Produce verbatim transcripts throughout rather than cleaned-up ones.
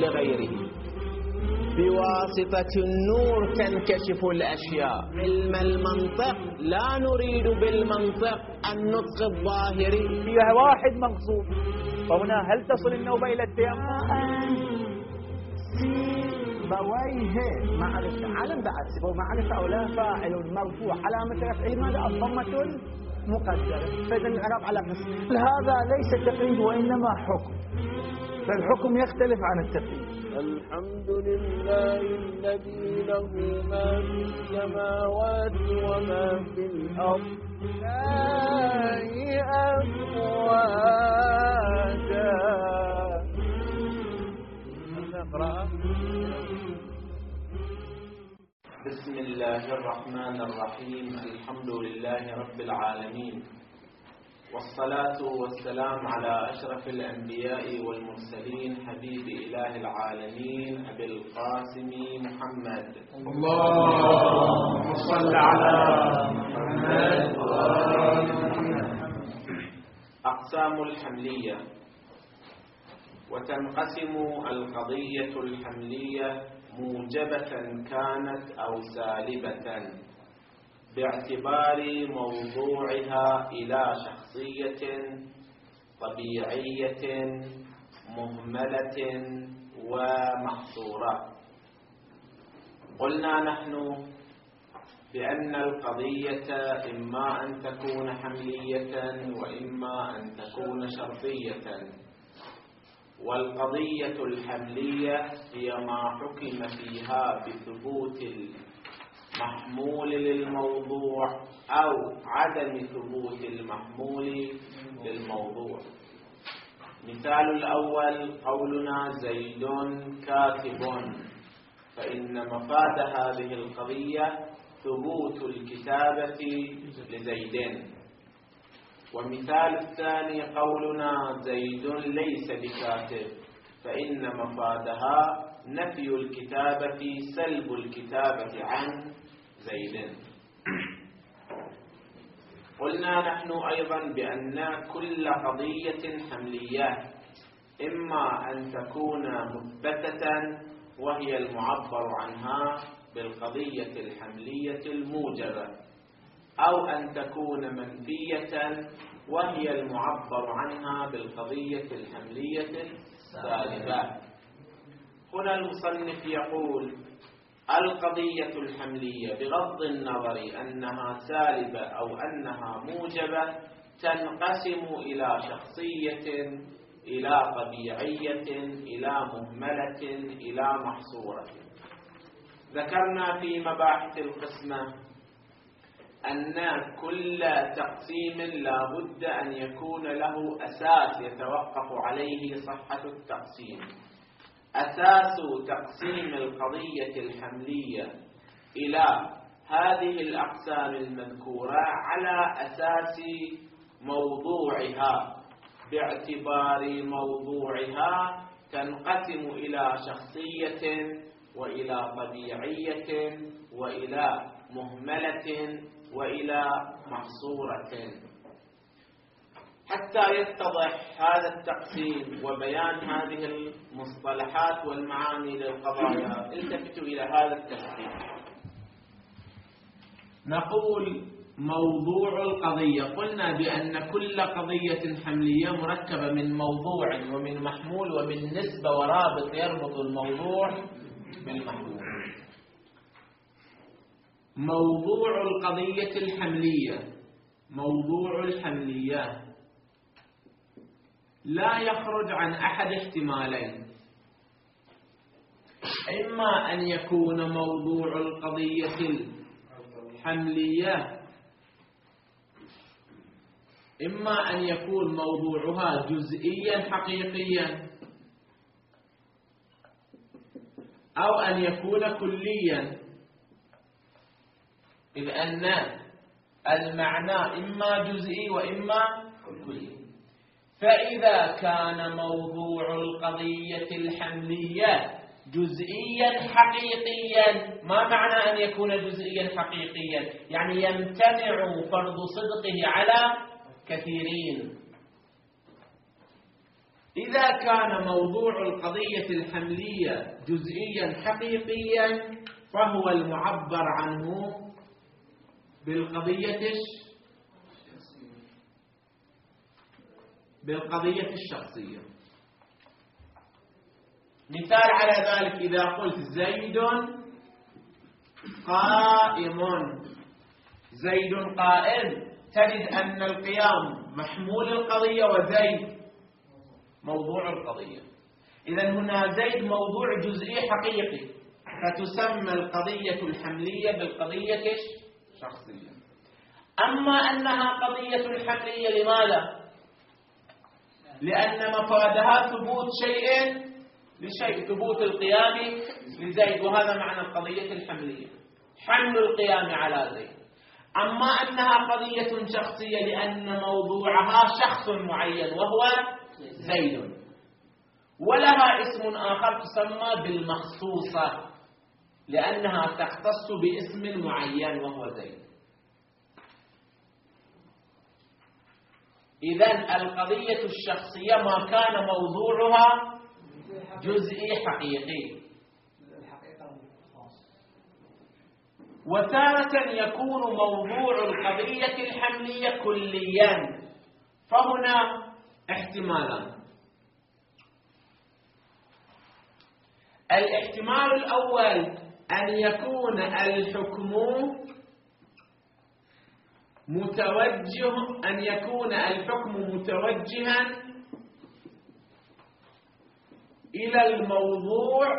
لغيره. بواسطة النور تنكشف الأشياء. علم المنطق لا نريد بالمنطق النطق الظاهري. فيها واحد مقصود، فهنا هل تصل النوبة إلى التيمم؟ سيبويه معرفة، علم بعد سيبويه معرفة أو لا، فاعل مرفوع علامة رفعه ماذا؟ الضمة مقدرة. فإذا الإعراب على قسم. هذا ليس تقييد وإنما حكم، فالحكم يختلف عن التقييد. الحمد لله الذي له ما في السماوات وما في الأرض لا أفواجا. نقرأ. بسم الله الرحمن الرحيم. الحمد لله رب العالمين، والصلاة والسلام على أشرف الأنبياء والمرسلين حبيب إله العالمين أبي القاسم محمد. اللهم صل على محمد وآل محمد. أقسام الحملية. وتنقسم القضية الحملية موجبة كانت أو سالبة باعتبار موضوعها إلى شخصية طبيعية مهملة ومحصورة. قلنا نحن بأن القضية إما أن تكون حملية وإما أن تكون شرطية. والقضية الحملية هي ما حكم فيها بثبوت محمول للموضوع أو عدم ثبوت المحمول للموضوع. مثال الأول قولنا زيد كاتب، فإن مفاد هذه القضية ثبوت الكتابة لزيد. ومثال الثاني قولنا زيد ليس بكاتب، فإن مفادها نفي الكتابة سلب الكتابة عن زيد. قلنا نحن أيضا بأن كل قضية حملية إما أن تكون مثبتة وهي المعبر عنها بالقضية الحملية الموجبة، أو أن تكون منفية وهي المعبر عنها بالقضية الحملية السالبة. هنا المصنف يقول القضية الحملية بغض النظر أنها سالبة أو أنها موجبة تنقسم إلى شخصية، إلى طبيعية، إلى مهملة، إلى محصورة. ذكرنا في مباحث القسمة أن كل تقسيم لا بد أن يكون له أساس يتوقف عليه صحة التقسيم. أساس تقسيم القضية الحملية إلى هذه الأقسام المذكورة على أساس موضوعها، باعتبار موضوعها تنقسم إلى شخصية وإلى طبيعية وإلى مهملة وإلى محصورة. حتى يتضح هذا التقسيم وبيان هذه المصطلحات والمعاني للقضايا التفتوا إلى هذا التقسيم. نقول موضوع القضية. قلنا بأن كل قضية حملية مركبة من موضوع ومن محمول ومن نسبة ورابط يربط الموضوع بالمحمول. موضوع القضية الحملية، موضوع الحملية لا يخرج عن أحد احتمالين: إما أن يكون موضوع القضية الحملية إما أن يكون موضوعها جزئيا حقيقيا، أو أن يكون كليا، إذ أن المعنى إما جزئي وإما كلي. فإذا كان موضوع القضية الحملية جزئيا حقيقيا، ما معنى أن يكون جزئيا حقيقيا؟ يعني يمتنع فرض صدقه على كثيرين. إذا كان موضوع القضية الحملية جزئيا حقيقيا فهو المعبر عنه بالقضية بالقضية الشخصية. مثال على ذلك إذا قلت زيد قائم، زيد قائم، تجد أن القيام محمول القضية وزيد موضوع القضية. إذن هنا زيد موضوع جزئي حقيقي، فتسمى القضية الحملية بالقضية الشخصية. أما أنها قضية حملية لماذا؟ لأن مفادها ثبوت شيء لشيء، ثبوت القيام لزيد، وهذا معنى القضية الحملية، حمل القيام على زيد. أما أنها قضية شخصية لأن موضوعها شخص معين وهو زيد، ولها اسم آخر تسمى بالمخصوصة لأنها تختص باسم معين وهو زيد. إذن القضية الشخصية ما كان موضوعها جزئي حقيقي، وتارة يكون موضوع القضية الحملية كليا، فهنا احتمالان. الاحتمال الأول أن يكون الحكم متوجه أن يكون الحكم متوجها إلى الموضوع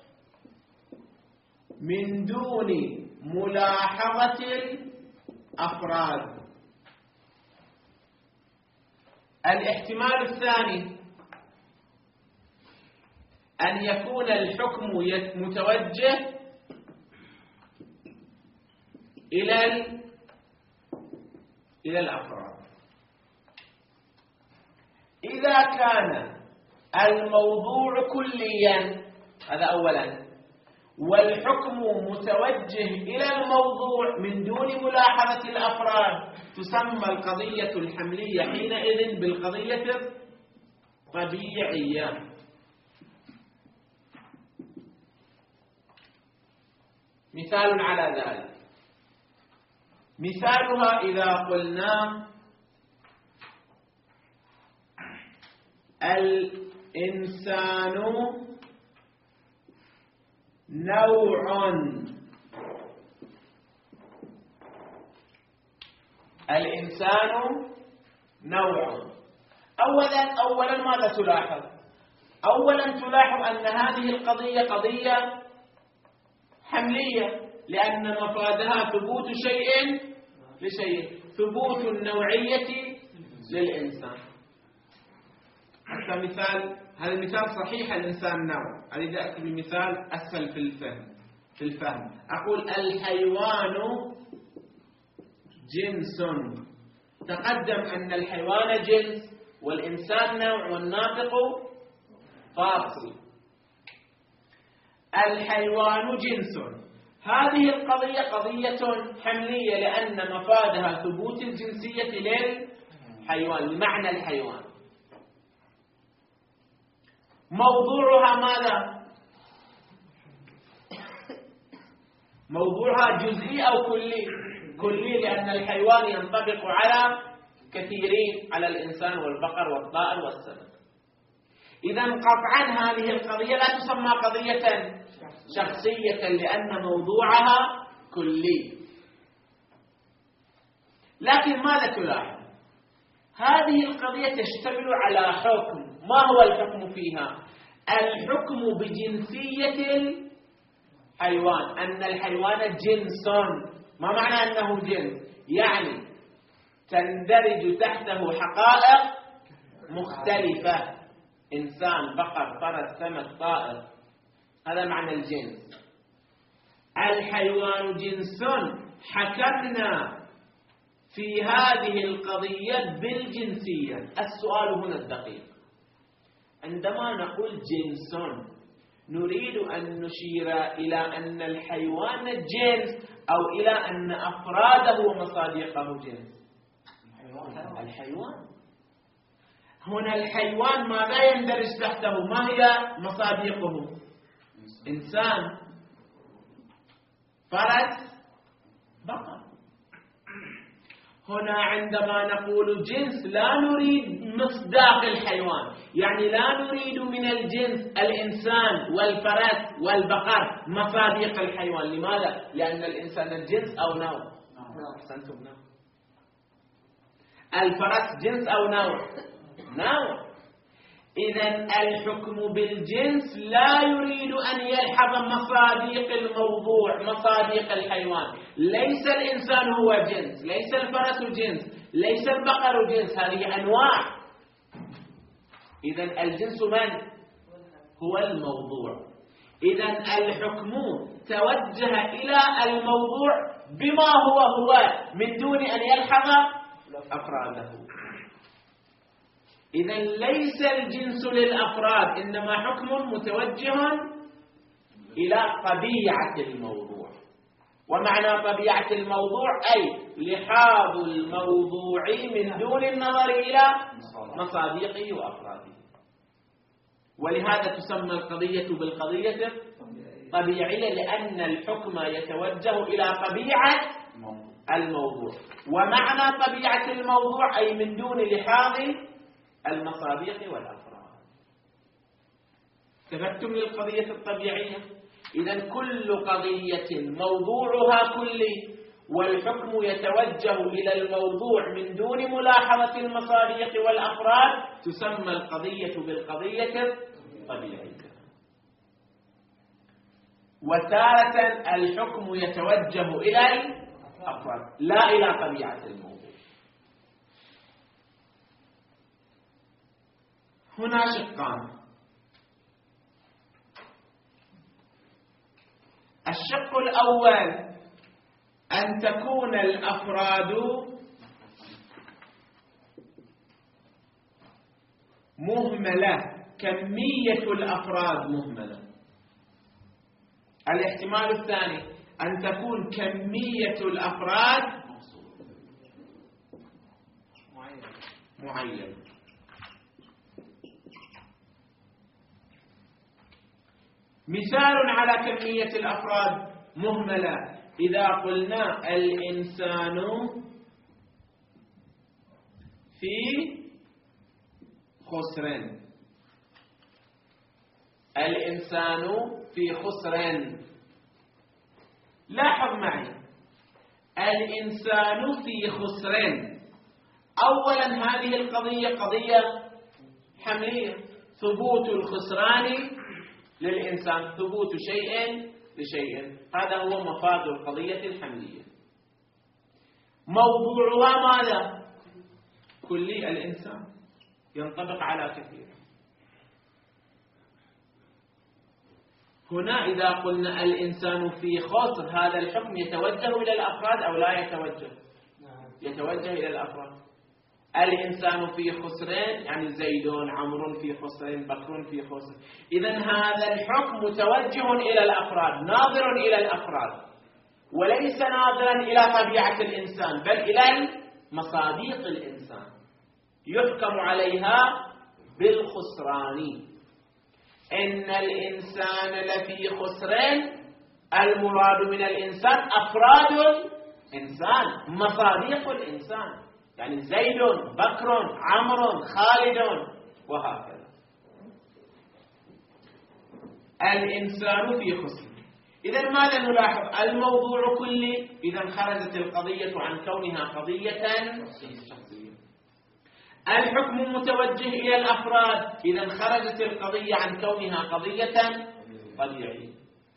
من دون ملاحظة الأفراد. الاحتمال الثاني أن يكون الحكم متوجه إلى إلى الأفراد. إذا كان الموضوع كليا، هذا أولا، والحكم متوجه إلى الموضوع من دون ملاحظة الأفراد، تسمى القضية الحملية حينئذ بالقضية الطبيعية. مثال على ذلك، مثالها إذا قلنا الإنسان نوع، الإنسان نوع. أولا أولا ماذا تلاحظ؟ أولا تلاحظ أن هذه القضية قضية حملية لأن مفادها ثبوت شيء لشيء، ثبوت النوعية للإنسان. حتى مثال، هذا المثال صحيح الإنسان نوع، أريد أكتب المثال أسهل في الفهم في الفهم أقول الحيوان جنس. تقدم أن الحيوان جنس والإنسان نوع والناطق فاصل. الحيوان جنس، هذه القضية قضية حملية لأن مفادها ثبوت الجنسية للحيوان بمعنى الحيوان. موضوعها ماذا؟ موضوعها جزئي أو كلي؟ كلي لأن الحيوان ينطبق على كثيرين، على الإنسان والبقر والطائر والسمك. إذن قطعا هذه القضية لا تسمى قضية شخصية لأن موضوعها كلي. لكن ماذا تلاحظ؟ هذه القضية تشتمل على حكم. ما هو الحكم فيها؟ الحكم بجنسية الحيوان، أن الحيوان جنس. ما معنى أنه جنس؟ يعني تندرج تحته حقائق مختلفة، إنسان، بقر، فرس، سمك، طائر، هذا معنى الجنس. الحيوان جنس، حكمنا في هذه القضية بالجنسية. السؤال هنا الدقيق، عندما نقول جنس نريد أن نشير إلى أن الحيوان جنس أو إلى أن أفراده ومصادقه جنس؟ الحيوان. هنا الحيوان ماذا يندرج تحته؟ ما هي مصادقه؟ إنسان، فرس، بقر. هنا عندما نقول جنس لا نريد مصداق الحيوان، يعني لا نريد من الجنس الإنسان والفرس والبقر مصادق الحيوان. لماذا؟ لأن الإنسان الجنس أو نوع؟ أحسنتم، نوع. الفرس جنس أو نوع؟ نوع. إذن الحكم بالجنس لا يريد أن يلحظ مصادق الموضوع، مصادق الحيوان. ليس الإنسان هو جنس، ليس الفرس جنس، ليس البقر جنس، هذه أنواع. إذن الجنس من؟ هو الموضوع. إذن الحكم توجه إلى الموضوع بما هو هو من دون أن يلحظ أفراده. إذن ليس الجنس للأفراد، إنما حكم متوجه إلى طبيعة الموضوع. ومعنى طبيعة الموضوع أي لحاظ الموضوع من دون النظر إلى مصادقه وأفراده. ولهذا تسمى القضية بالقضية الطبيعية، لأن الحكم يتوجه إلى طبيعة الموضوع. ومعنى طبيعة الموضوع أي من دون لحاظ المصادق والأفراد. تبتم للقضية الطبيعية. إذن كل قضية موضوعها كلي، والحكم يتوجه إلى الموضوع من دون ملاحظة المصادق والأفراد، تسمى القضية بالقضية الطبيعية. وتارة الحكم يتوجه إلى الأفراد لا إلى طبيعة الموضوع. هنا شقان. الشق الأول أن تكون الأفراد مهملة، كمية الأفراد مهملة. الاحتمال الثاني أن تكون كمية الأفراد معينة. مثال على كمية الأفراد مهملة: إذا قلنا الإنسان في خسر، الإنسان في خسر. لاحظ معي، الإنسان في خسر. أولا هذه القضية قضية حملية، ثبوت الخسران للإنسان، ثبوت شيء لشيء، هذا هو مفاد القضية الحملية. موضوعها ماذا؟ كلي الإنسان، ينطبق على كثير. هنا إذا قلنا الإنسان في خسر، هذا الحكم يتوجه إلى الأفراد أو لا يتوجه؟ يتوجه إلى الأفراد. الإنسان في خسرين يعني زيد عمرو في خسرين، بكر في خسر. إذن هذا الحكم متوجه إلى الأفراد، ناظر إلى الأفراد، وليس ناظرا إلى طبيعة الإنسان، بل إلى مصادق الإنسان، يحكم عليها بالخسران. إن الإنسان لفي خسرين، المراد من الإنسان أفراد الإنسان، مصادق الإنسان، يعني زيد، بكر، عمرو، خالد، وهكذا. الإنسان في خسر. إذن ماذا نلاحظ؟ الموضوع كلي. إذن خرجت القضية عن كونها قضية شخصية. الحكم متوجه إلى الأفراد. إذن خرجت القضية عن كونها قضية طبيعية.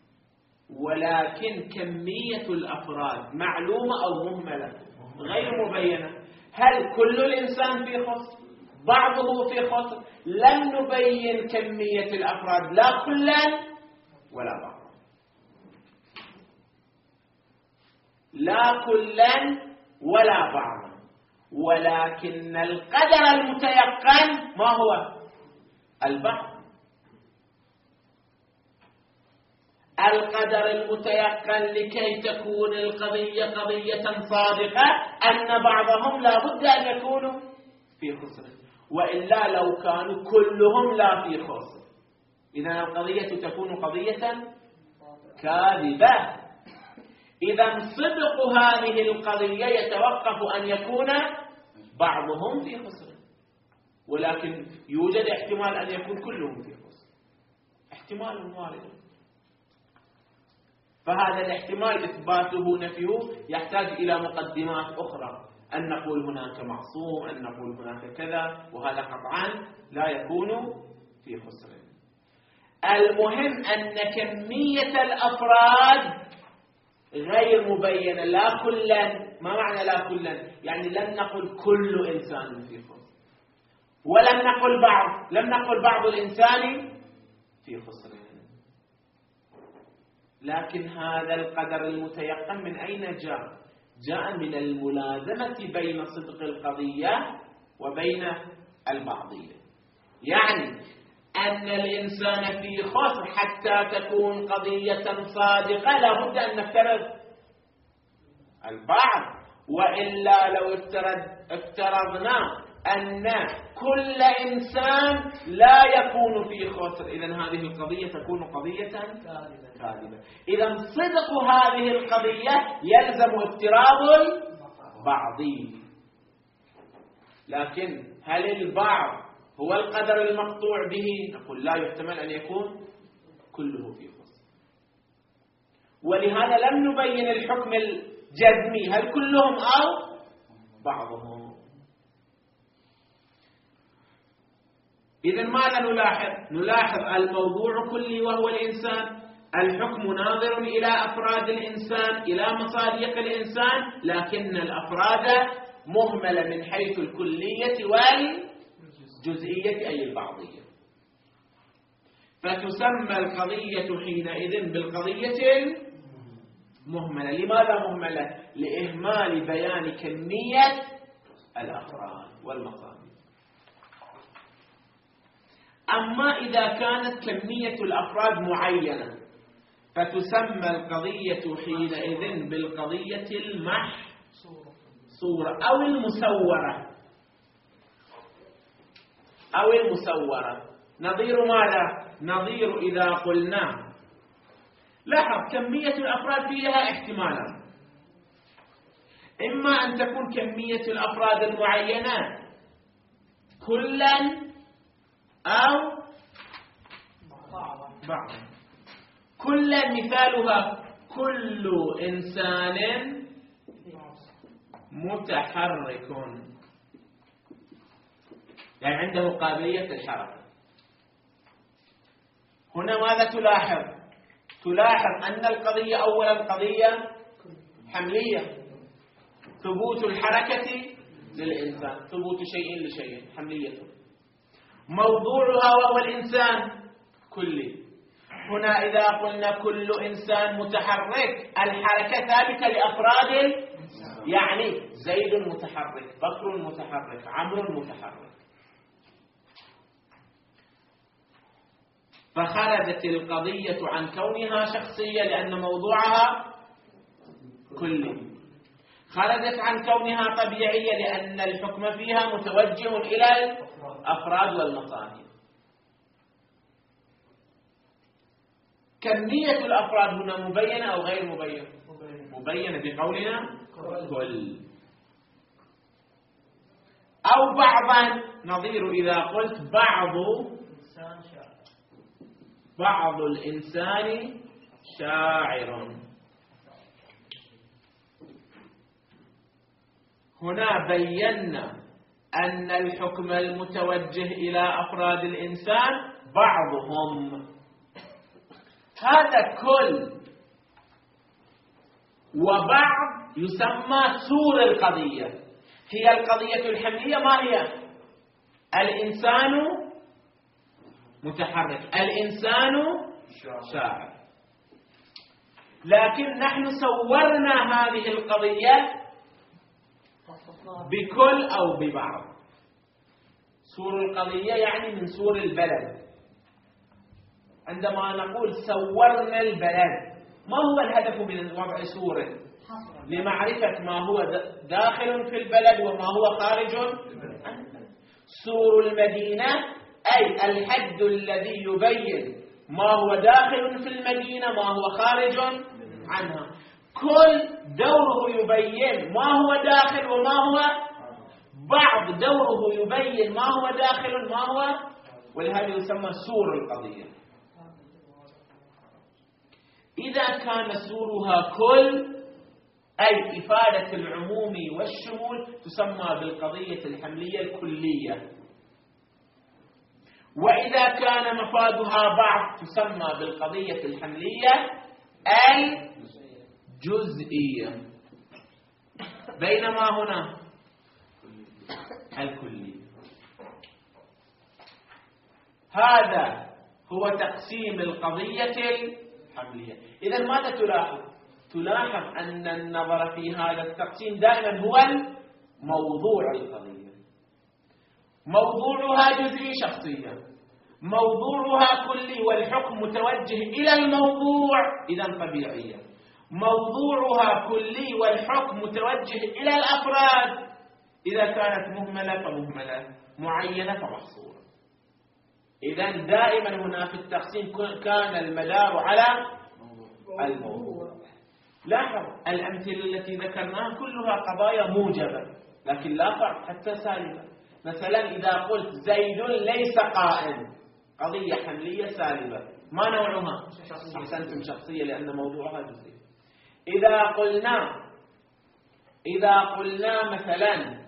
ولكن كمية الأفراد معلومة أو مهملة غير مبينة. هل كل الإنسان في خسر؟ بعضه في خسر؟ لم نبين كمية الأفراد، لا كلا ولا بعضا، لا كلا ولا بعضا. ولكن القدر المتيقن ما هو؟ البعض. القدر المتيقن لكي تكون القضية قضية صادقة أن بعضهم لا بد أن يكونوا في خسر. وإلا لو كانوا كلهم لا في خسر إذا القضية تكون قضية كاذبة. إذا صدق هذه القضية يتوقف أن يكون بعضهم في خسر، ولكن يوجد احتمال أن يكون كلهم في خسر، احتمال وارد. فهذا الاحتمال إثباته نفيه يحتاج إلى مقدمات أخرى، أن نقول هناك معصوم، أن نقول هناك كذا، وهذا قطعا لا يكون في خسر. المهم أن كمية الأفراد غير مبينة، لا كلا. ما معنى لا كلا؟ يعني لم نقل كل إنسان في خسر، ولم نقل بعض، لم نقل بعض الإنسان في خسر. لكن هذا القدر المتيقن من أين جاء؟ جاء من الملازمة بين صدق القضية وبين البعضية. يعني أن الإنسان في خسر حتى تكون قضية صادقة لابد أن نفترض البعض، وإلا لو افترض افترضنا أن كل إنسان لا يكون في خسر إذن هذه القضية تكون قضية كاذبة. إذن صدق هذه القضية يلزم افتراض البعضي. لكن هل البعض هو القدر المقطوع به؟ نقول لا، يحتمل أن يكون كله في خسر. ولهذا لم نبين الحكم الجزمي، هل كلهم أو بعضهم. إذن ماذا نلاحظ؟ نلاحظ الموضوع كلي وهو الإنسان، الحكم ناظر إلى أفراد الإنسان، إلى مصادق الإنسان، لكن الأفراد مهملة من حيث الكلية والجزئية أي البعضية. فتسمى القضية حينئذ بالقضية المهملة. لماذا مهملة؟ لإهمال بيان كمية الأفراد والمصادق. أما إذا كانت كمية الأفراد معينة فتسمى القضية حينئذ بالقضية المحصورة أو المسورة أو المسورة. نظير ماذا؟ نظير إذا قلنا لاحظ كمية الأفراد فيها احتمالان، إما أن تكون كمية الأفراد المعينة كلا أو بعض. كلا مثالها كل إنسان متحرك، يعني عنده قابلية الحركة. هنا ماذا تلاحظ؟ تلاحظ أن القضية أولا قضية حملية، ثبوت الحركة للإنسان، ثبوت شيء لشيء، حملية. موضوعها وهو الإنسان كلي. هنا إذا قلنا كل إنسان متحرك، الحركة ثابتة لأفراد، يعني زيد متحرك، بكر متحرك، عمرو متحرك. فخرجت القضية عن كونها شخصية لأن موضوعها كلي، خرجت عن كونها طبيعية لأن الحكم فيها متوجه إلى الأفراد والمصادر. كمية الأفراد هنا مبينة أو غير مبينة؟ مبينة بقولنا كل أو بعضا. نظير إذا قلت بعض بعض الإنسان شاعر. هنا بينا أن الحكم المتوجه إلى أفراد الإنسان بعضهم، هذا كل وبعض يسمى سور القضية. هي القضية الحملية ما هي؟ الإنسان متحرك، الإنسان شاعر. لكن نحن صورنا هذه القضية بكل أو ببعض. سور القضية يعني من سور البلد. عندما نقول صورنا البلد، ما هو الهدف من وضع سور؟ لمعرفة ما هو داخل في البلد وما هو خارج. سور المدينة أي الحد الذي يبين ما هو داخل في المدينة ما هو خارج عنها. كل دوره يبين ما هو داخل وما هو بعض دوره يبين ما هو داخل ما هو، ولهذا يسمى سور القضية. إذا كان سورها كل أي إفادة العموم والشمول تسمى بالقضية الحملية الكلية، وإذا كان مفادها بعض تسمى بالقضية الحملية الجزئية، بينما هنا الكلية. هذا هو تقسيم القضية الحملية. إذا ماذا تلاحظ؟ تلاحظ أن النظر في هذا التقسيم دائما هو موضوع القضية. موضوعها جزئي شخصيا، موضوعها كلي والحكم متوجه إلى الموضوع إذا طبيعية، موضوعها كلي والحكم متوجه إلى الأفراد إذا كانت مهملة فمهملة، معينة فمحصورة. إذا دائما هنا في التقسيم كان المدار على الموضوع. لاحظ الأمثلة التي ذكرناها كلها قضايا موجبة لكن لا فرق حتى سالبة. مثلا إذا قلت زيد ليس قائم، قضية حملية سالبة. ما نوعها؟ أحسنتم شخصية لأن موضوعها جزئي. إذا قلنا إذا قلنا مثلا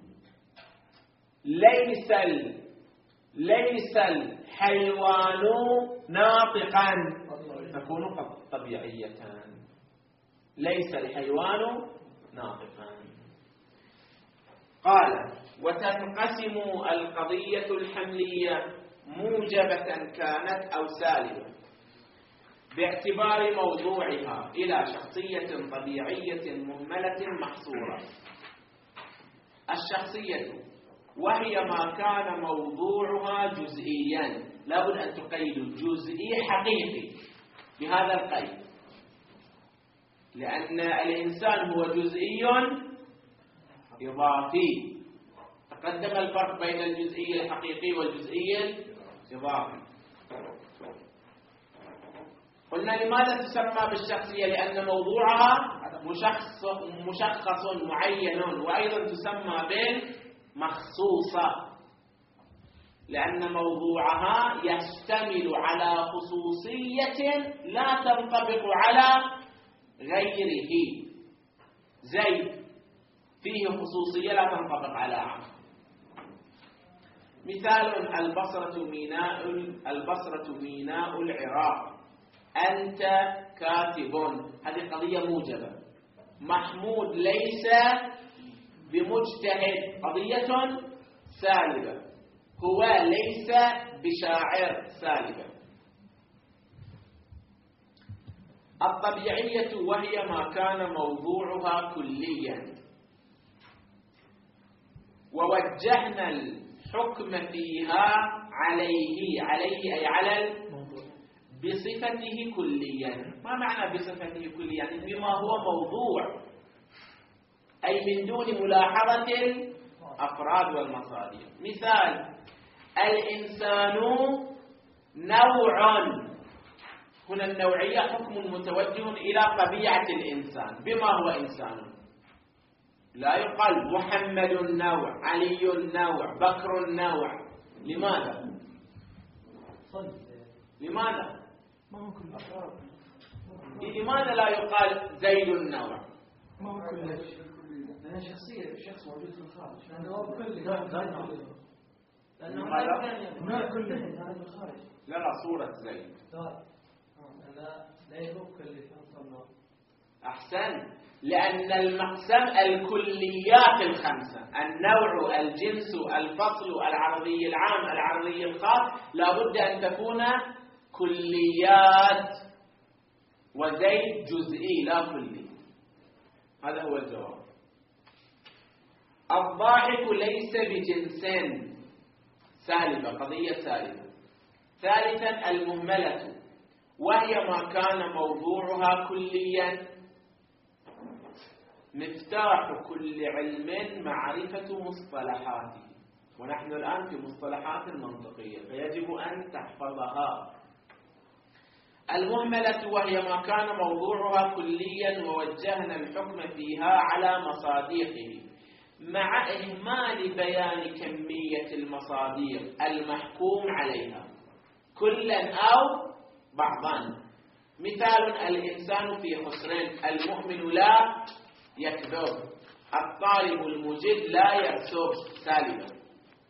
ليس ال ليس الحيوان ناطقا تكون طبيعية. ليس الحيوان ناطقا. قال وتنقسم القضية الحملية موجبة كانت أو سالبة باعتبار موضوعها إلى شخصية طبيعية مهملة محصورة. الشخصية وهي ما كان موضوعها جزئيا، لابد أن تقيد جزئي حقيقي بهذا القيد، لأن الإنسان هو جزئي إضافي. تقدم الفرق بين الجزئي الحقيقي والجزئي الإضافي. قلنا لماذا تسمى بالشخصية؟ لأن موضوعها مشخص, مشخص معين، وأيضا تسمى بالمخصوصة لأن موضوعها يشتمل على خصوصية لا تنطبق على غيره. زيد فيه خصوصية لا تنطبق على عمرو. مثال البصرة ميناء البصرة ميناء العراق، أنت كاتب، هذه قضية موجبة. محمود ليس بمجتهد، قضية سالبة. هو ليس بشاعر، سالبة. الطبيعية وهي ما كان موضوعها كليا ووجهنا الحكم فيها عليه عليه أي على الموضوع بصفته كليا. ما معنى بصفته كليا؟ يعني بما هو موضوع، أي من دون ملاحظة الأفراد والمصادر. مثال الإنسان نوع، هنا النوعية حكم متوجه إلى طبيعة الإنسان. بما هو إنسان؟ لا يقال محمد النوع، علي النوع، بكر النوع. لماذا؟ لماذا؟ لماذا لا يقال زيد النوع؟ ما هو كل شيء، لأن شخصية شخص موجود في الخارج، لأنه هو كل لأنه ما كله هذا في الخارج. لا لا صورة زيد. لا لا يوكل أحسن، لأن المقسم الكليات الخمسة، النوع، الجنس، الفصل، العرضي العام، العرضي الخاص، لابد أن تكون كليات، وزيد جزئي لا كلي. هذا هو الجواب. الضاحك ليس بجنس، سالبة، قضية سالبة. ثالثا المهملة وهي ما كان موضوعها كليا. مفتاح كل علم معرفة مصطلحاته. ونحن الآن في مصطلحات منطقية فيجب أن تحفظها. المهملة وهي ما كان موضوعها كليا ووجهنا الحكم فيها على مصاديقه مع إهمال بيان كمية المصاديق المحكوم عليها كلا أو بعضا. مثال: الإنسان في خسر، المؤمن لا يكذب، الطالب المجد لا يرسب سالما.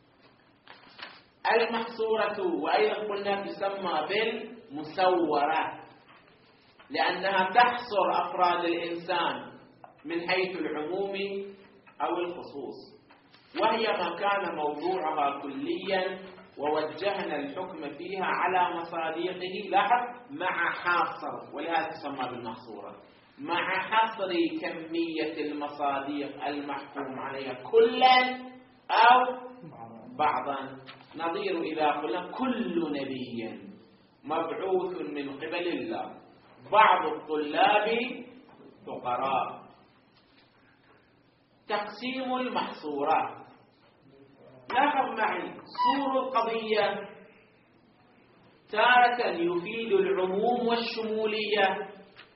المحصورة وأيضا قلنا تسمى بالمسورة لأنها تحصر أفراد الإنسان من حيث العموم أو الخصوص، وهي ما كان موضوعها كليا ووجهنا الحكم فيها على مصاديقه، لاحظ مع حصر، ولهذا تسمى بالمحصورة، مع حصر كمية المصاديق المحكوم عليها كلا أو بعضا. نظير إذا قلنا كل نبي مبعوث من قبل الله، بعض الطلاب فقراء. تقسيم المحصورات، لاحظ معي صور القضية تارة يفيد العموم والشمولية،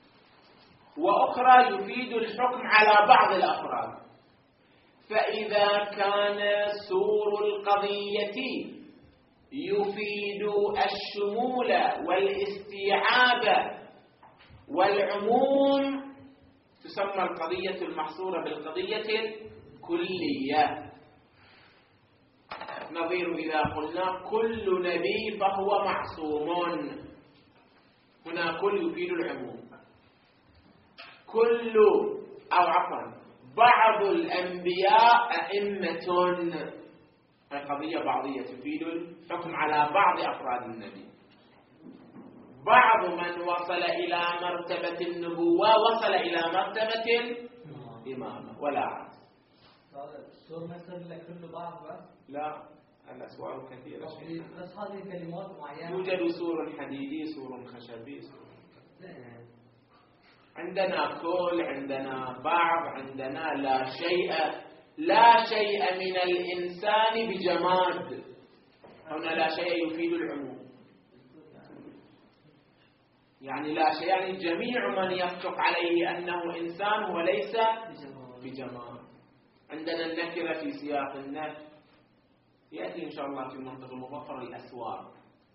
وأخرى يفيد الحكم على بعض الأفراد. فإذا كان سور القضية يفيد الشمول والاستيعاب والعموم تسمى القضية المحصورة بالقضية الكلية. نظير إذا قلنا كل نبي فهو معصوم، هنا كل يفيد العموم. كل أو عفوا بعض الأنبياء أئمة، قضية بعضية تفيد الحكم على بعض أفراد النبي. بعض من وصل إلى مرتبة النبوة وصل إلى مرتبة الإمامة ولا عكس. السور مثل لك كل بعض بس؟ لا، الأسوار كثيرة. بس هذه كلمات معينة. يوجد سور حديدي، سور خشبي، سور. عندنا كل، عندنا بعض، عندنا لا شيء. لا شيء من الإنسان بجماد، هنا لا شيء يفيد العموم، يعني لا شيء يعني جميع من يصدق عليه أنه إنسان هو ليس بجماد. عندنا النكرة في سياق النفي، يأتي إن شاء الله في المنطق المظفر الأسوار.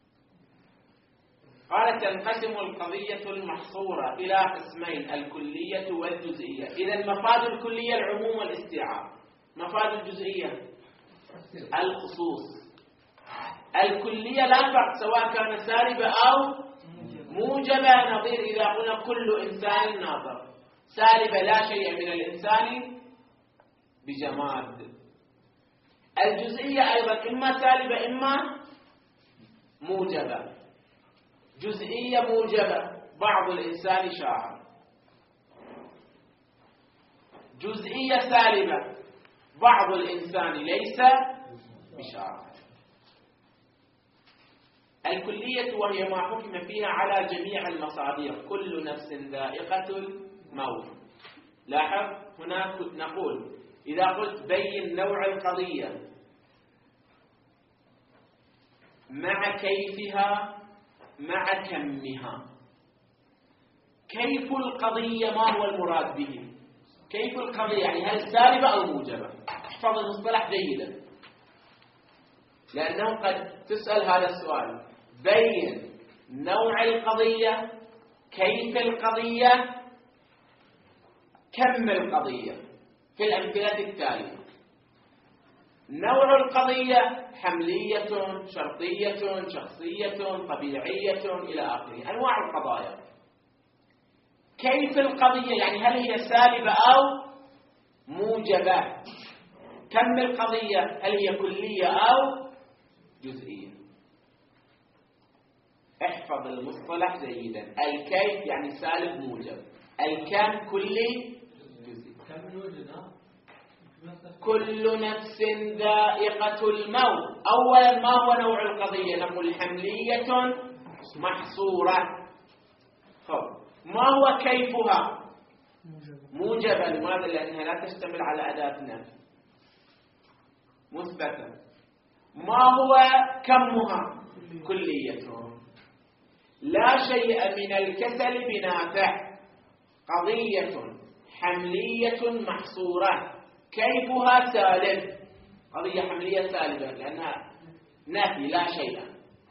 قال تنقسم القضية المحصورة إلى قسمين، الكلية والجزئية. إذا مفاد الكلية العموم والاستيعاب، مفاد الجزئية الخصوص. الكلية لا فرق سواء كان سالبة أو موجبة. نظير إذا قلنا كل إنسان ناظر، سالبة لا شيء من الإنسان بجماد. الجزئية أيضا إما سالبة إما موجبة. جزئية موجبة، بعض الإنسان شاعر. جزئية سالبة، بعض الإنسان ليس بشاعر. الكلية وهي ما حكم فيها على جميع المصادر، كل نفس ذائقة الموت. لاحظ هنا نقول إذا قلت بين نوع القضية مع كيفها مع كمها. كيف القضية ما هو المراد به؟ كيف القضية يعني هل سالبة أو موجبة؟ احفظ المصطلح جيدا، لأنه قد تسأل هذا السؤال. بين نوع القضية، كيف القضية، كم القضية، في الأمثلة التالية. نوع القضية حملية، شرطية، شخصية، طبيعية، إلى آخره، أنواع القضايا. كيف القضية يعني هل هي سالبة أو موجبة. كم القضية هل هي كلية أو جزئية. احفظ المصطلح جيدا. الكيف يعني سالب موجب، الكم كلي جزئي. كل نفس ذائقة الموت. أولا ما هو نوع القضية؟ نقول حملية محصورة. خب ما هو كيفها؟ موجبة. لماذا؟ لأنها لا تشتمل على أداة نفي مثبتة. ما هو كمها؟ كلية. لا شيء من الكسل بنافع. قضية حملية محصورة كيفها سالب. قضية حملية سالبة لأنها نافي لا شيء.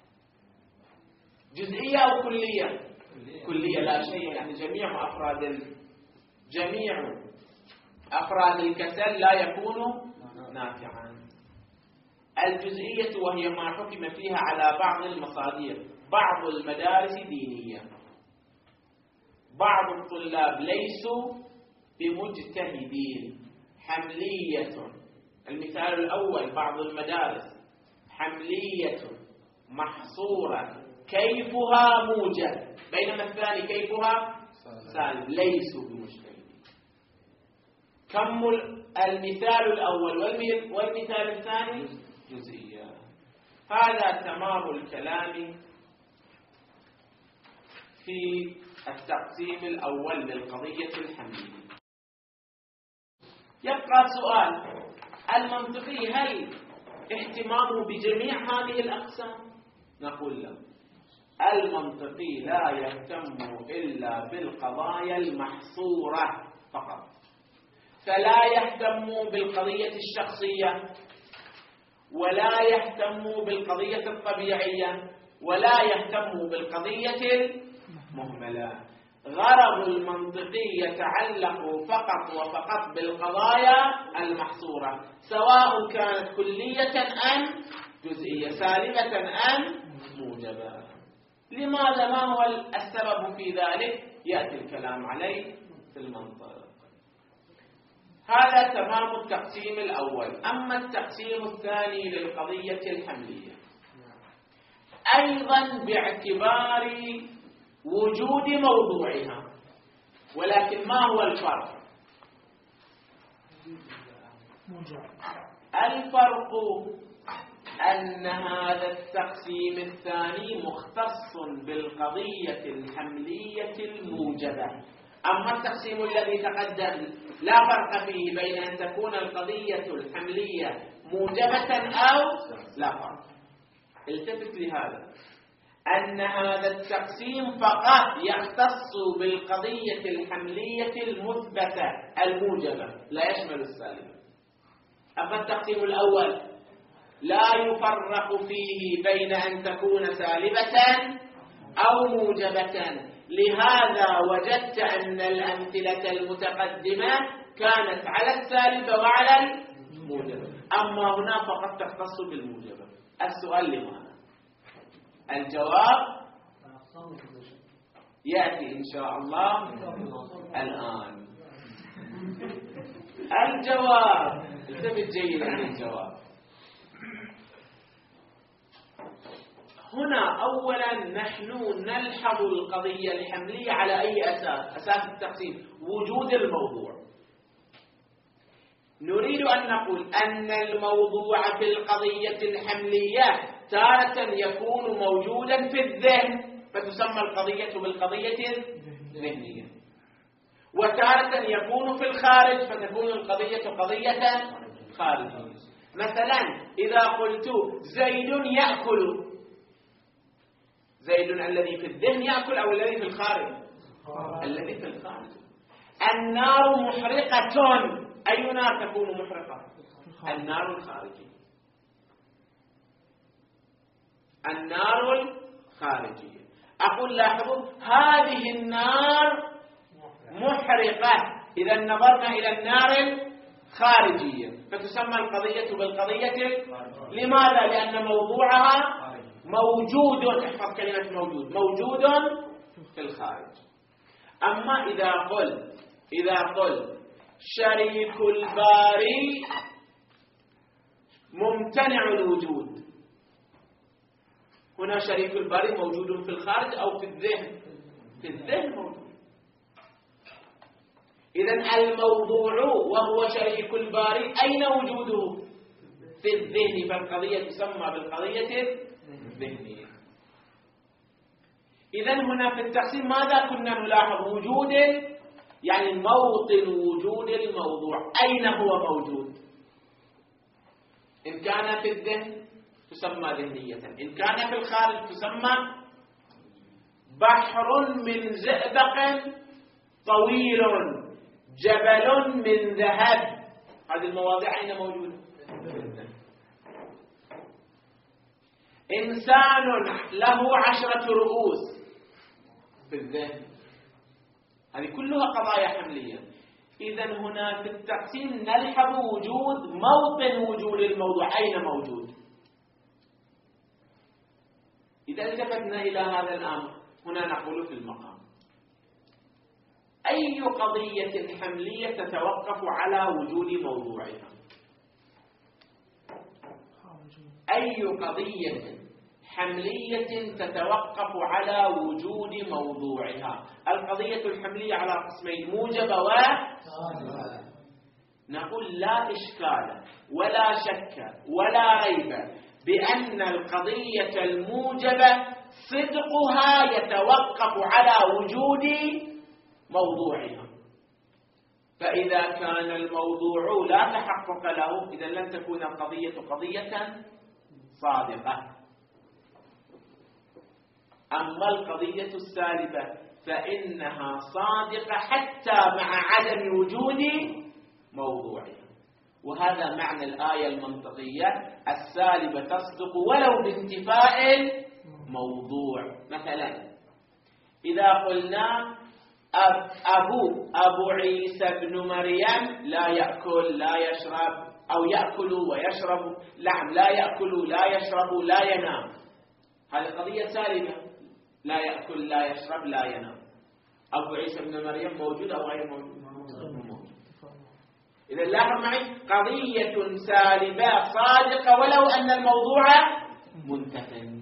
جزئية أو كلية؟ كلية لا شيء، يعني جميع أفراد جميع أفراد الكسل لا يكون نافعا. الجزئية وهي ما حكم فيها على بعض المصادر. بعض المدارس دينية، بعض الطلاب ليسوا بمجتهدين. حملية. المثال الأول بعض المدارس حملية محصورة كيفها موجب، بينما الثاني كيفها سالب، ليسوا بمجتهدين. كم المثال الأول والمثال الثاني جزئية. هذا تمام الكلام في التقسيم الأول للقضية الحملية. يبقى سؤال المنطقي، هل اهتمامه بجميع هذه الأقسام؟ نقول لا، المنطقي لا يهتم إلا بالقضايا المحصورة فقط، فلا يهتم بالقضية الشخصية، ولا يهتم بالقضية الطبيعية، ولا يهتم بالقضية المهملة. غرض المنطقي يتعلق فقط وفقط بالقضايا المحصورة، سواء كانت كلية أم جزئية، سالبة أم موجبة. لماذا؟ ما هو السبب في ذلك؟ يأتي الكلام عليه في المنطق. هذا تمام التقسيم الأول. أما التقسيم الثاني للقضية الحملية، أيضا باعتبار وجود موضوعها، ولكن ما هو الفرق؟ الفرق أن هذا التقسيم الثاني مختص بالقضية الحملية الموجبة. أما التقسيم الذي تقدم لا فرق فيه بين أن تكون القضية الحملية موجبة أو لا فرق. التفت لهذا، أن هذا التقسيم فقط يختص بالقضية الحملية المثبتة الموجبة، لا يشمل السالبة. أما التقسيم الأول لا يفرق فيه بين أن تكون سالبة أو موجبة. لهذا وجدت أن الأمثلة المتقدمة كانت على السالبة وعلى الموجبة، أما هنا فقط تختص بالموجبة. السؤال لماذا؟ الجواب يأتي إن شاء الله الآن. الجواب، التفت جيدا للجواب. هنا أولا نحن نلحظ القضية الحملية على أي أساس؟ أساس التقسيم وجود الموضوع. نريد أن نقول أن الموضوع في القضية الحملية تارة يكون موجودا في الذهن فتسمى القضية بالقضية الذهنية، وتارة يكون في الخارج فتكون القضية قضية خارجية. مثلا إذا قلت زيد يأكل، زيد الذي في الذهن يأكل أو الذي في الخارج؟ الذي في الخارج. النار محرقة، أي نار تكون محرقة؟ النار الخارجية. النار الخارجية. أقول لاحظوا هذه النار محرقة، إذا نظرنا إلى النار الخارجية فتسمى القضية بالقضية. لماذا؟ لأن موضوعها موجود، احفظ كلمة موجود، موجود في الخارج. أما إذا قل إذا قل شريك الباري ممتنع الوجود، هنا شريك الباري موجود في الخارج أو في الذهن؟ في الذهن موجود. إذن الموضوع وهو شريك الباري أين وجوده؟ في الذهن، فالقضية تسمى بالقضية الذهنية. إذن هنا في التقسيم ماذا كنا نلاحظ؟ وجود، يعني موطن وجود الموضوع، أين هو موجود؟ إن كان في الذهن تسمى ذهنية. إن كان في الخارج تسمى بحر من زئبق طويل جبل من ذهب. هذه المواضيع أين موجودة؟ إنسان له عشرة رؤوس في الذهن. هذه كلها قضايا حملية. إذن هنا في التقسيم نلحظ وجود موطن وجود الموضوع. أين موجود؟ إذا التفتنا إلى هذا الأمر هنا نقول في المقام: أي قضية حملية تتوقف على وجود موضوعها؟ أي قضية حملية تتوقف على وجود موضوعها؟ القضية الحملية على قسمين: موجبة و نقول لا إشكال ولا شك ولا ريب بأن القضية الموجبة صدقها يتوقف على وجود موضوعها. فإذا كان الموضوع لا تحقق له إذن لن تكون القضية قضية صادقة. أما القضية السالبة فإنها صادقة حتى مع عدم وجود موضوعها. وهذا معنى الآية المنطقية: السالبة تصدق ولو بانتفاء الموضوع. مثلا إذا قلنا أبو أبو عيسى بن مريم لا يأكل لا يشرب، أو يأكل ويشرب، نعم لا يأكل لا يشرب لا ينام، هذه قضية سالبة. لا يأكل لا يشرب لا ينام. أبو عيسى بن مريم موجود أو غير موجود؟ موجود. إذا لاحظ معي قضية سالبة صادقة ولو أن الموضوع منتفٍ.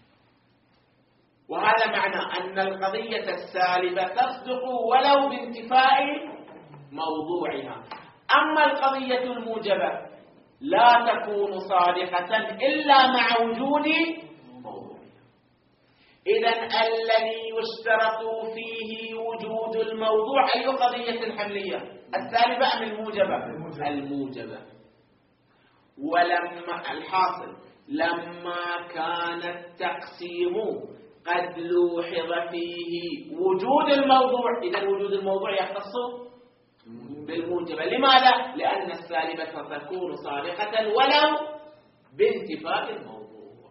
وهذا معنى أن القضية السالبة تصدق ولو بانتفاء موضوعها. أما القضية الموجبة لا تكون صادقة إلا مع وجود موضوعها. إذن الذي يشترط فيه وجود الموضوع أي قضية حملية؟ السالبة أم الموجبة؟ الموجبة. ولما الحاصل لما كان التقسيم قد لوحظ فيه وجود الموضوع، إذن وجود الموضوع يختص بالموجبة. لماذا؟ لأن السالبة تكون صادقة ولو بانتفاء الموضوع.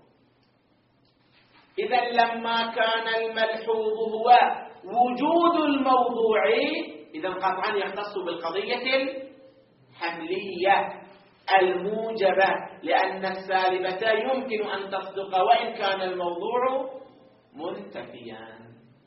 إذن لما كان الملحوظ هو وجود الموضوع إذن قطعا يختص بالقضية الحملية الموجبة، لأن السالبة يمكن أن تصدق وإن كان الموضوع منتفيا.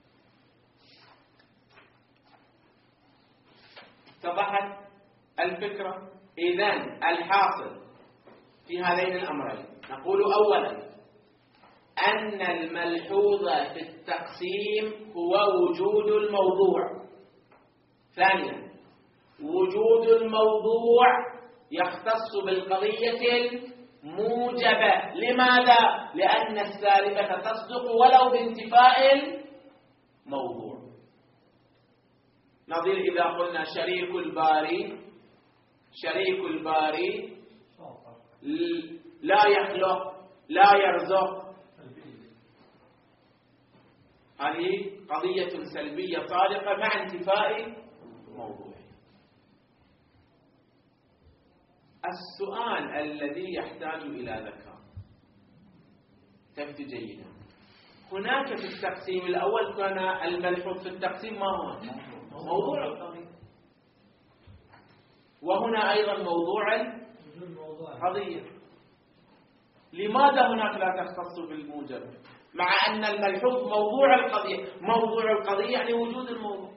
اتضحت الفكرة؟ إذن الحاصل في هذين الأمرين نقول أولا أن الملحوظ في التقسيم هو وجود الموضوع. ثانيا وجود الموضوع يختص بالقضية الموجبة. لماذا؟ لأن السالبة تصدق ولو بانتفاء الموضوع. نظير إذا قلنا شريك الباري شريك الباري لا يخلق لا يرزق، هذه قضية سلبية صادقة مع انتفاء موضوعها. السؤال الذي يحتاج إلى ذكاء تفت جيدا: هناك في التقسيم الأول كان الملحوظ في التقسيم ما هو؟ موضوع القضية. وهنا أيضا موضوع القضية. لماذا هناك لا تختص بالموجب مع أن الملحوظ موضوع القضية؟ موضوع القضية يعني وجود الموضوع.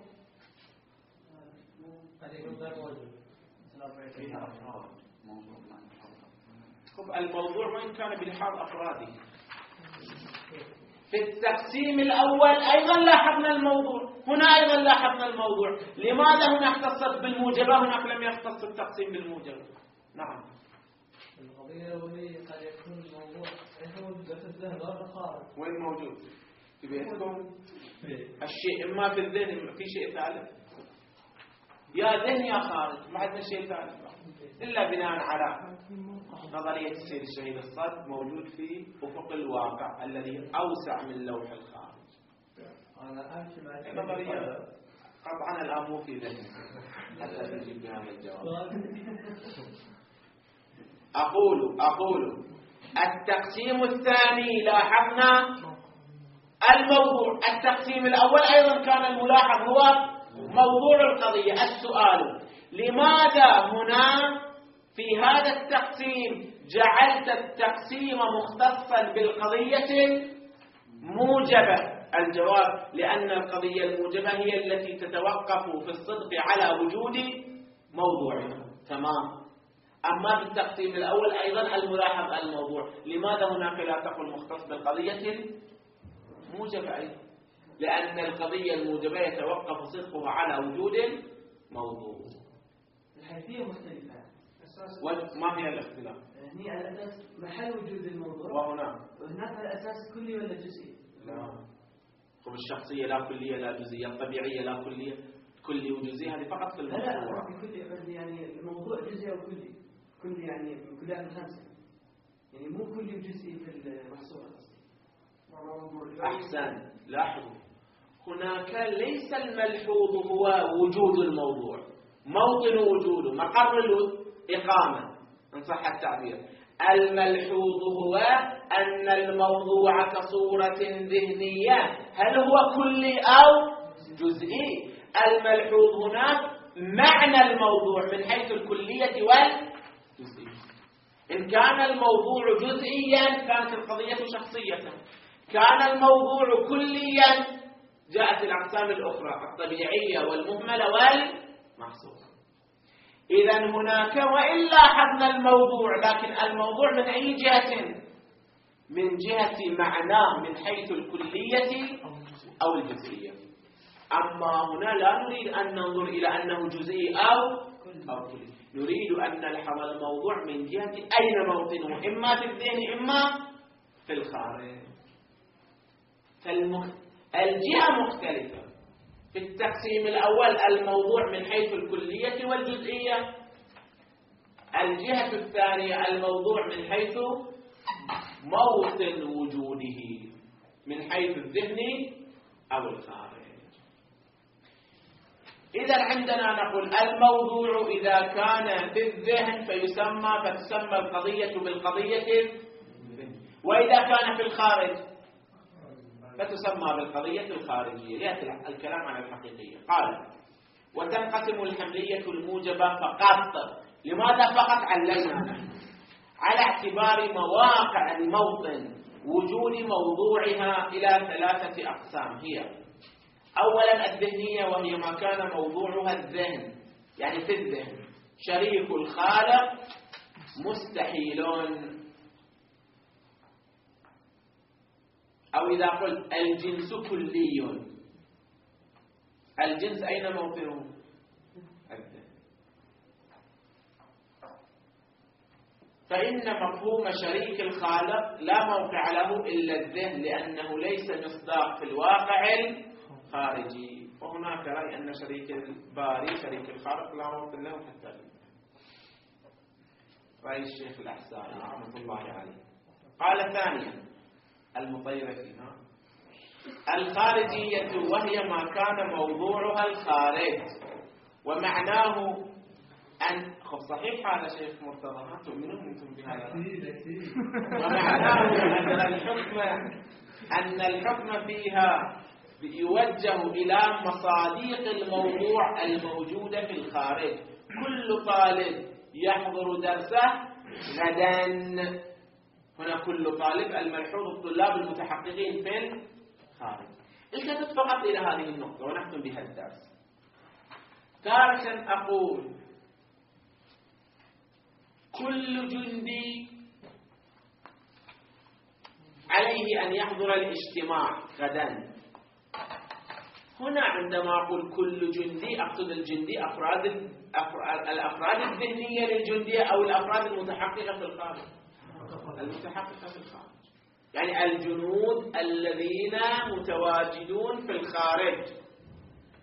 الموضوع وإن كان بلحاظ أفراده. في التقسيم الأول أيضا لاحظنا الموضوع، هنا أيضا لاحظنا الموضوع. لماذا هنا اختصت بالموجبة هناك لم يختص التقسيم بالموجبة؟ نعم. القضية الأولية قد يكون الموضوع يكون في الذهن غير خارج. وين موجود؟ في بيتكم؟ الشيء إما في الذهن إما في شيء ثالث. يا ذهن يا خارج، ما عندنا شيء ثالث. إلا بناء على نظرية السيد الشهيد الصد موجود في أفق الواقع الذي أوسع من لوح الخارج. نظرية قطعا الآن مو في ذهني حتى تجيب بهذا الجواب. أقول أقول التقسيم الثاني لاحظنا الموضوع. التقسيم الأول أيضا كان الملاحظ هو موضوع القضية. السؤال: لماذا هنا في هذا التقسيم جعلت التقسيم مختصا بالقضية الموجبة؟ الجواب: لأن القضية الموجبة هي التي تتوقف في الصدق على وجود موضوعها. تمام. أما في التقسيم الأول أيضا الملاحظ الموضوع. لماذا هناك لا تقل مختص بالقضية الموجبة أيضا؟ لأن القضية الموجبة يتوقف صدقها على وجود موضوع. الحيثية مختلفة. ما هي الاختلاف؟ هني على أساس محل وجود الموضوع، وهنا وهناك على أساس كلي ولا جزئي. لا. خب الشخصية لا كلية لا جزئية، الطبيعية لا كلية، كلي وجزئي هذه فقط في الموضوع. لا لا كلي قصدي يعني الموضوع جزئي أو كلي. كلي يعني كليات الخمسة، يعني مو كلي وجزئي في المحصول. أحسن. لاحظوا هناك ليس الملحوظ هو وجود الموضوع، موطن وجوده، مقر الإقامة إن صح التعبير. الملحوظ هو أن الموضوع كصورة ذهنية هل هو كلي أو جزئي. الملحوظ هنا معنى الموضوع من حيث الكلية والجزئية. إن كان الموضوع جزئيا كانت القضية شخصية، كان الموضوع كليا جاءت الأقسام الأخرى الطبيعية والمهملة والمحصورة. إذا هناك وإن لاحظنا الموضوع، لكن الموضوع من أي جهة؟ من جهة معناه من حيث الكلية أو الجزئية. أما هنا لا نريد أن ننظر إلى أنه جزئي أو أو كلي، نريد أن نلحظ الموضوع من جهة أين موطنه، إما في الذهن إما في الخارج. فالمخ... الجهة مختلفة. في التقسيم الأول الموضوع من حيث الكلية والجزئية، الجهة الثانية الموضوع من حيث موطن وجوده من حيث الذهن أو الخارج. إذا عندنا نقول الموضوع إذا كان في الذهن فيسمى فتسمى القضية بالقضية، وإذا كان في الخارج فتسمى بالقضية الخارجية. ليأتي الكلام عن الحقيقية. قال: وتنقسم الحملية الموجبة فقط. لماذا فقط؟ علمنا نحن على اعتبار مواقع الموطن وجود موضوعها إلى ثلاثة أقسام. هي أولا الذهنية، وهي ما كان موضوعها الذهن، يعني في الذهن. شريك الخالق مستحيلون. أو إذا قلت الجنس كلي، الجنس أين موطنه؟ الذهن. فإن مفهوم شريك الخالق لا موقع له إلا الذهن، لأنه ليس مصداق في الواقع الخارجي. وهناك رأي أن شريك الباري شريك الخالق لا موطن له حتى الذهن. رأي الشيخ الأحساني رحمة الله عليه. قال ثانيا المطيرة الخارجية، وهي ما كان موضوعها الخارج ومعناه أن خب صحيح هذا شيخ مرتضى، ما تؤمنون أنتم بهذا؟ ومعناه أن الحكم أن الحكم فيها يوجه إلى مصاديق الموضوع الموجودة في الخارج. كل طالب يحضر درسه غدا. هنا كل طالب الملحوظ الطلاب المتحققين في الخارج. التفت فقط إلى هذه النقطة ونختم بها الدرس. تارة أقول كل جندي عليه أن يحضر الاجتماع غدا. هنا عندما أقول كل جندي أقصد الجندي أفراد الأفراد الذهنية للجندية أو الأفراد المتحققة في الخارج. المتحققة في الخارج يعني الجنود الذين متواجدون في الخارج.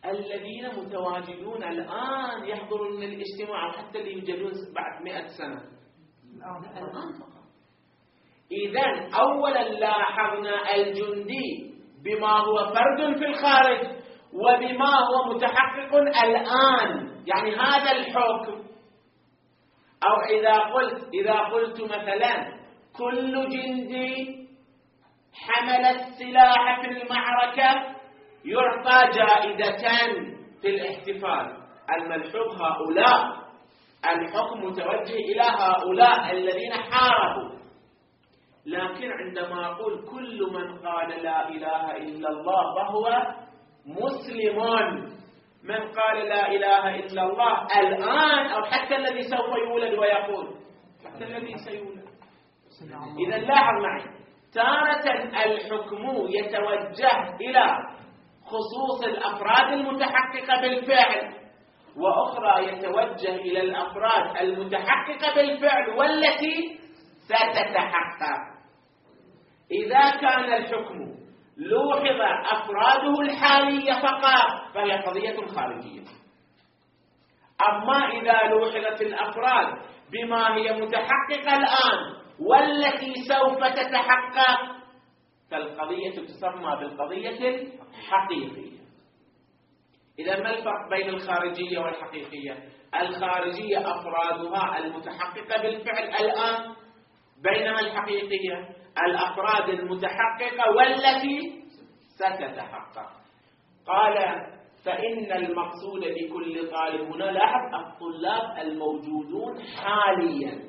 الذين متواجدون الآن يحضرون من الاجتماع وحتى اللي يوجدون بعد مئة سنة الآن فقط. إذن أولا لاحظنا الجندي بما هو فرد في الخارج وبما هو متحقق الآن، يعني هذا الحكم. أو إذا قلت إذا قلت مثلا كل جندي حمل السلاح في المعركة يعطى جائزة في الاحتفال، الملحوظ هؤلاء الحكم متوجه إلى هؤلاء الذين حاربوا. لكن عندما أقول كل من قال لا إله إلا الله فهو مسلم، من قال لا إله إلا الله الآن أو حتى الذي سوف يولد ويقول، حتى الذي سيولد. إذا لاحظ معي، تارة الحكم يتوجه إلى خصوص الأفراد المتحققة بالفعل، وأخرى يتوجه إلى الأفراد المتحققة بالفعل والتي ستتحقق. إذا كان الحكم لوحظ أفراده الحالية فقط فهي قضية خارجية. أما إذا لوحظت الأفراد بما هي متحققة الآن والتي سوف تتحقق فالقضية تسمى بالقضية الحقيقية. إذا ما الفرق بين الخارجية والحقيقية؟ الخارجية أفرادها المتحققة بالفعل الآن، بينما الحقيقية الأفراد المتحققة والتي ستتحقق. قال فإن المقصود بكل طالب، هنا لاحظ الطلاب الموجودون حاليا،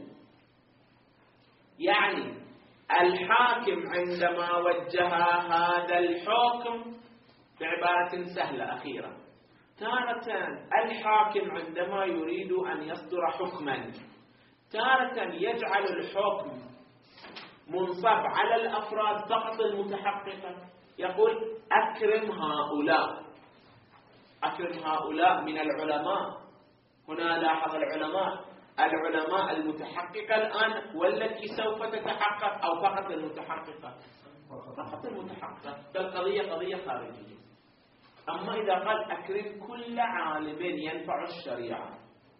يعني الحاكم عندما وجه هذا الحكم بعبارة سهلة أخيرة، تارة الحاكم عندما يريد أن يصدر حكما تارة يجعل الحكم منصب على الأفراد فقط المتحققة، يقول أكرم هؤلاء، أكرم هؤلاء من العلماء. هنا لاحظ العلماء العلماء المتحققة الآن والتي سوف تتحقق، أو فقط المتحققة؟ فقط المتحققة. فالقضية قضية خارجية. أما إذا قال أكرم كل عالم ينفع الشريعة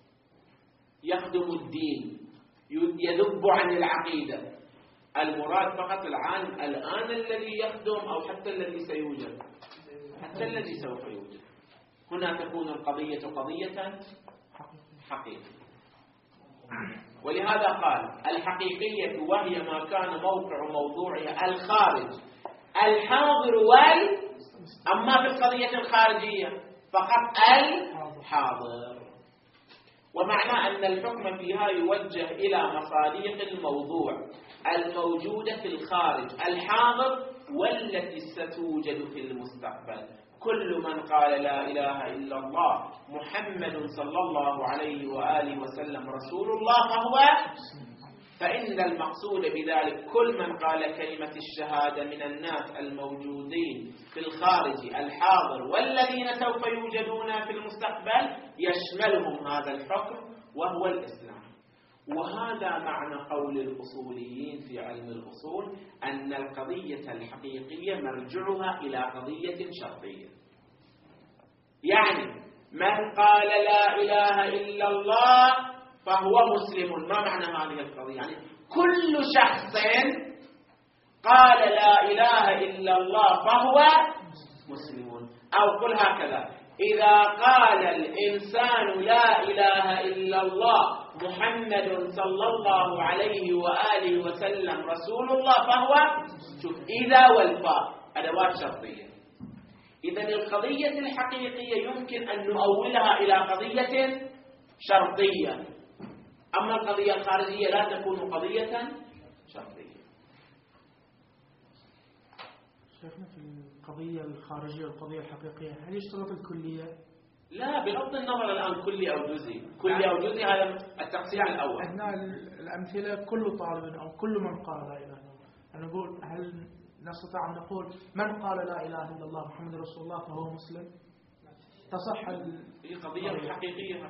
يخدم الدين يذب عن العقيدة، المراد فقط العالم الآن الذي يخدم أو حتى الذي سيوجد، حتى الذي سوف يوجد. هنا تكون القضية قضية حقيقية. ولهذا قال الحقيقية وهي ما كان موقع موضوعها الخارج الحاضر وال أما في القضية الخارجية فقط الحاضر. ومعنى أن الحكم فيها يوجه إلى مصادق الموضوع الموجودة في الخارج الحاضر والتي ستوجد في المستقبل. كل من قال لا إله إلا الله محمد صلى الله عليه وآله وسلم رسول الله فهو، فإن المقصود بذلك كل من قال كلمة الشهادة من الناس الموجودين في الخارج الحاضر والذين سوف يوجدون في المستقبل يشملهم هذا الحكم وهو الإسلام. وهذا معنى قول الأصوليين في علم الأصول أن القضية الحقيقية مرجعها إلى قضية شرطية. يعني من قال لا إله إلا الله فهو مسلم. ما معنى هذه القضية؟ يعني كل شخص قال لا إله إلا الله فهو مسلم. أو قل هكذا، إذا قال الإنسان لا إله إلا الله محمد صلى الله عليه وآله وسلم رسول الله فهو، شوف إذا والفاء أدوات شرطية. إذن القضية الحقيقية يمكن أن نؤولها إلى قضية شرطية، أما القضية الخارجية لا تكون قضية شرطية. شيخنا في القضية الخارجية والقضية الحقيقية هل يشترط الكلية؟ لا، بغض النظر الآن كلي أو جزئي. كلي أو جزئي هذا التقسيم الأول. أثناء الأمثلة كل طالب أو كل من قال لا إله إلا الله، نقول هل نستطيع أن نقول من قال لا إله إلا الله محمد رسول الله فهو مسلم؟ تصح هي قضية حقيقية.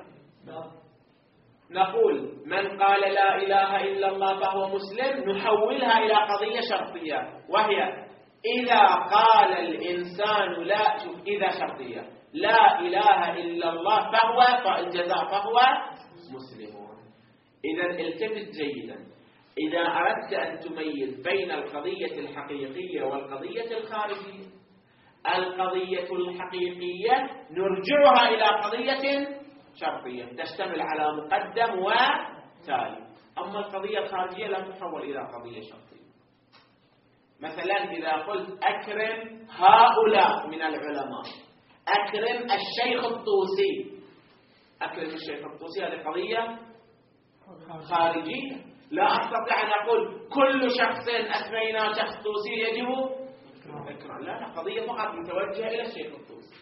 نقول من قال لا إله إلا الله فهو مسلم، نحولها إلى قضية شرطية، وهي إذا قال الإنسان لا، شوف إذا شرطية، لا إله إلا الله فهو فالجزاء فهو مسلم. إذا التفت جيدا، إذا أردت أن تميز بين القضية الحقيقية والقضية الخارجية، القضية الحقيقية نرجعها إلى قضية شرطية تشتمل على مقدم وتالي، أما القضية الخارجية لا تحول إلى قضية شرطية. مثلا إذا قلت أكرم هؤلاء من العلماء، أكرم الشيخ الطوسي، أكرم الشيخ الطوسي هذه قضية خارجية، لا أستطيع أن أقول كل شخص أسمينا شخص طوسي يجب إكرام، لا لا، قضية فقط متوجهة إلى الشيخ الطوسي.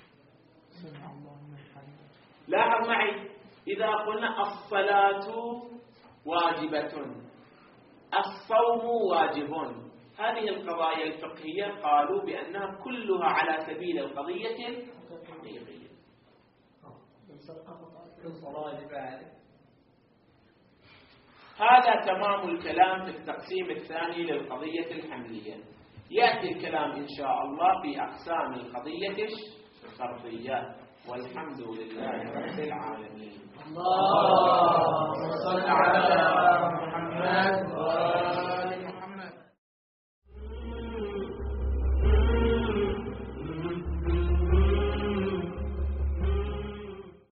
لاحظ معي، إذا قلنا الصلاة واجبة، الصوم واجب، هذه القضايا الفقهية قالوا بأنها كلها على سبيل القضية الحقيقية. هذا تمام الكلام في التقسيم الثاني للقضية الحملية. يأتي الكلام إن شاء الله في أقسام القضية الشرطية، والحمد لله رب العالمين.